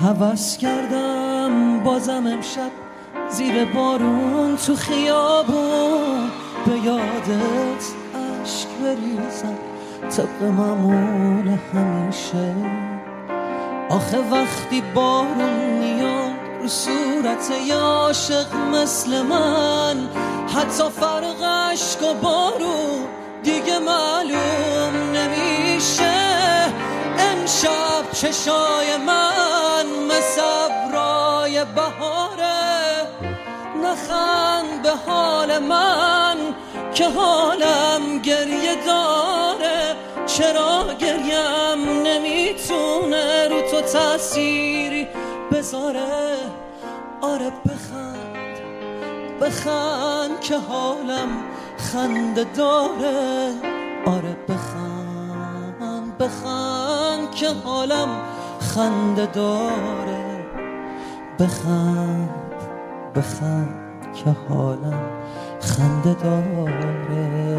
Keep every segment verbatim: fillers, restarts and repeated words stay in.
هوس کردم بازم امشب زیر بارون تو خیابون به یادت عشق بریزم طبق معمول همیشه. آخه وقتی بارون میاد رو صورت یه عاشق مثل من، حتی فرق عشق و بارون دیگه معلوم نمیشه. امشب چشای من مثل ابرای بهاره، نخند به حال من که حالم گریه داره. چرا گریم نمیتونه رو تو تأثیری بذاره؟ آره بخند بخند که حالم خنده داره. آره بخند بخند که حالم خنده داره. بخند بخند که حالم خنده داره.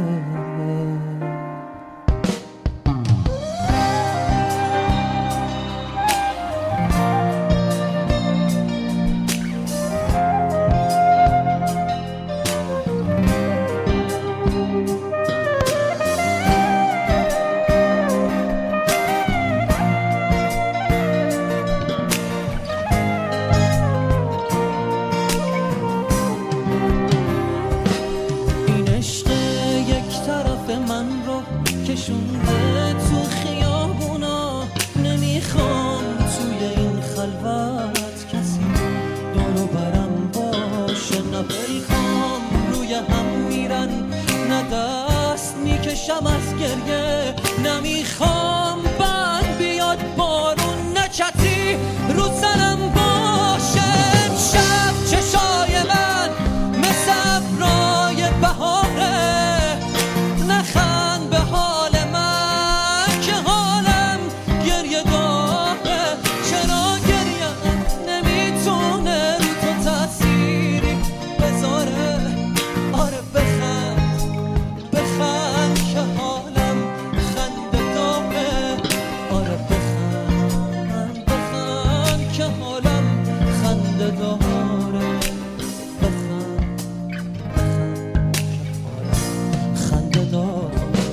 کشونده تو خیابونا، نمیخوام توی این خلوت کسی دورو برم باشه. نه پیخام روی هم میرن، نه دست میکشم از گریه. نمیخوام بند بیاد بارون، نه چتری رو سرم باشه. امشب چشای من مثل ابرای بهاره، نخند به حال من که حالم گریه داره. چرا گریم نمیتونه رو تو تأثیری بذاره؟ آره بخند بخند که حالم خنده داره. آره بخند بخند که حالم خنده داره. بخند بخند که حالم خنده داره.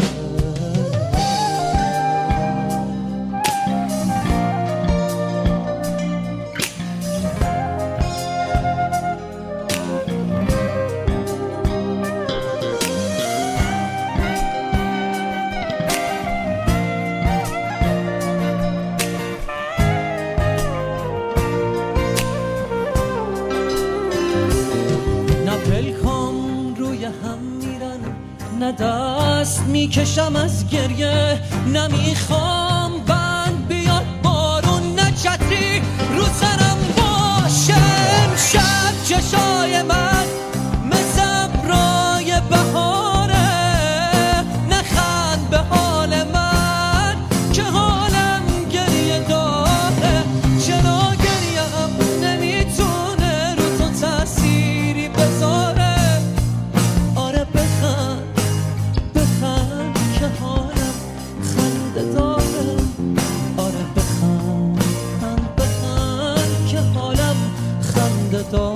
نه دست میکشم از گریه. نمیخوام بند بیاد بارون، نه چتری رو سرم باشه. امشب چشای من مثل ابرای بهاره، نخند به حال من که حالم گریه داره. چرا گریم نمیتونه رو تو تأثیری بذاره؟ آره بخند بخند که حالم خنده داره. آره بخند بخند که حالم خنده داره.